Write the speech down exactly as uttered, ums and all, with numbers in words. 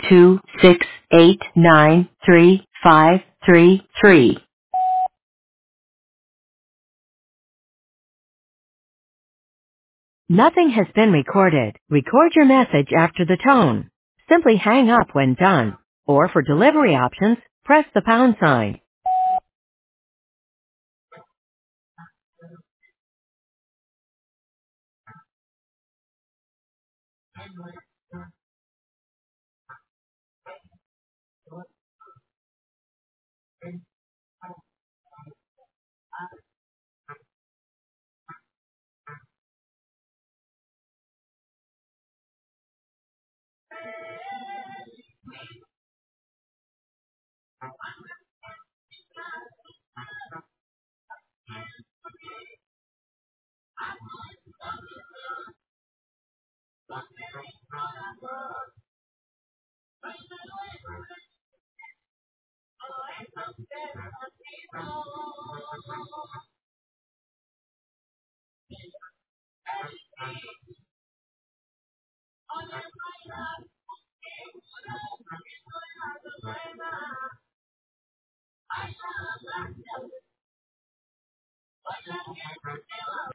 two six eight nine three five three three. Nothing has been recorded. Record your message after the tone. Simply hang up when done. Or for delivery options, press the pound sign.